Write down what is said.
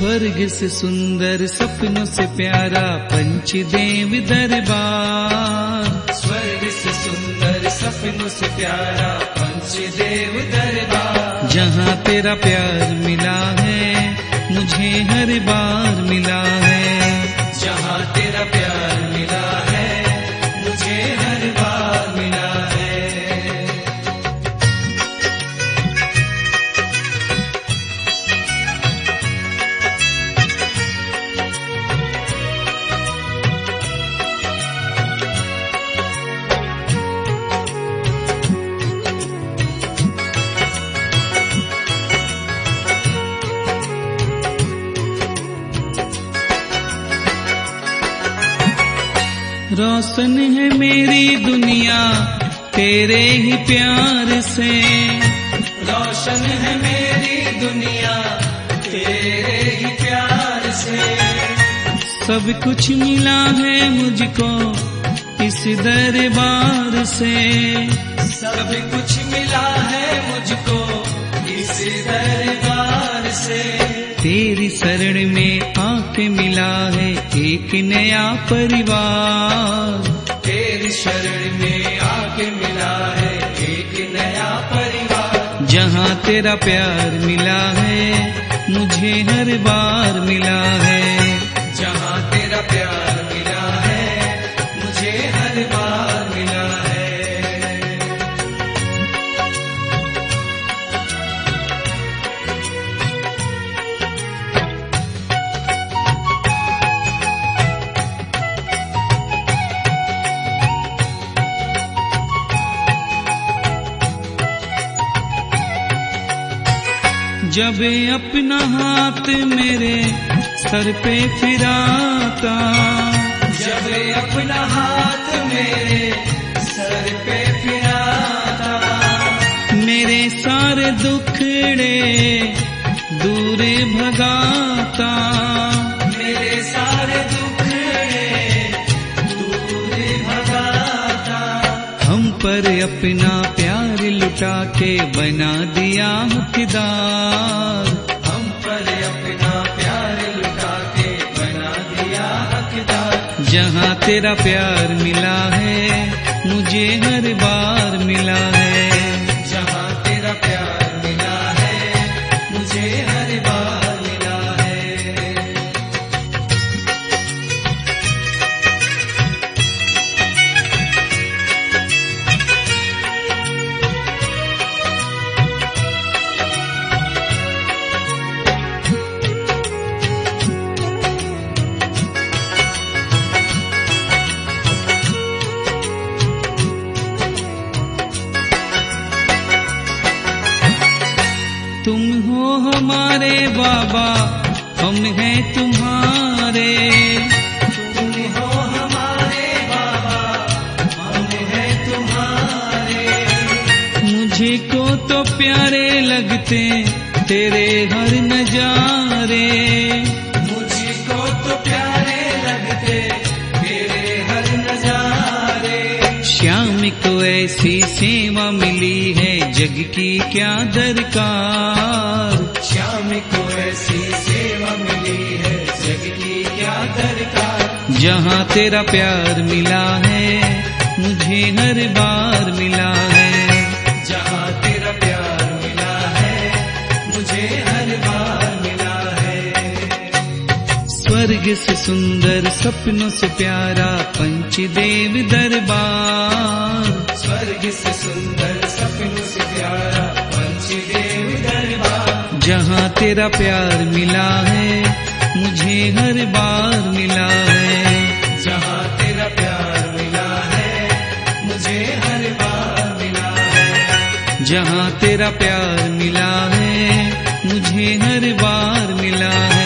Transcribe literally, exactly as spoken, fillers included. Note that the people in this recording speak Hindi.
स्वर्ग से सुंदर सपनों से प्यारा पंचदेव दरबार, स्वर्ग से सुंदर सपनों से प्यारा पंचदेव दरबार। जहाँ तेरा प्यार मिला है मुझे हर बार मिला है, जहाँ तेरा प्यार मिला है मुझे हर बार मिला है। रोशन है मेरी दुनिया तेरे ही प्यार से, रोशन है मेरी दुनिया तेरे ही प्यार से। सब कुछ मिला है मुझको इस दरबार से, सब कुछ मिला है मुझको इस दरबार से। तेरी शरण में आके मिला है एक नया परिवार, तेरी शरण में आके मिला है एक नया परिवार। जहाँ तेरा प्यार मिला है मुझे हर बार मिला है, जहाँ तेरा प्यार मिला है मुझे हर बार मिला है। जब अपना हाथ मेरे सर पे फिराता, जब अपना हाथ मेरे सर पे फिराता, मेरे सारे दुखड़े दूर भगाता, मेरे सारे दुखड़े दूर भगाता। हम पर अपना प्यार लुटा के बना दिया हकदार, हम पर अपना प्यार लुटा के बना दिया हकदार। जहाँ तेरा प्यार मिला है मुझे हर बार मिला है, जहाँ तेरा प्यार मिला है मुझे हर बार मिला है। तुम हो हमारे बाबा हम हैं तुम्हारे, तुम हो हमारे बाबा हम हैं तुम्हारे। मुझे को तो प्यारे लगते तेरे हर नजारे, मुझको तो प्यारे लगते तेरे हर नजारे। श्याम को ऐसी सेवा मिली है जग की क्या दरकार, श्याम को ऐसी सेवा मिली है जग की क्या दरकार। जहाँ तेरा प्यार मिला है मुझे हर बार मिला है, जहाँ तेरा प्यार मिला है मुझे हर बार मिला है। स्वर्ग से सुंदर सपनों से प्यारा पंचदेव दरबार, स्वर्ग से सुंदर सपनों से प्यारा पंचदेव दरबार। जहाँ तेरा प्यार मिला है मुझे हर बार मिला है, जहाँ तेरा प्यार मिला है मुझे हर बार मिला है। जहाँ तेरा प्यार मिला है मुझे हर बार मिला है।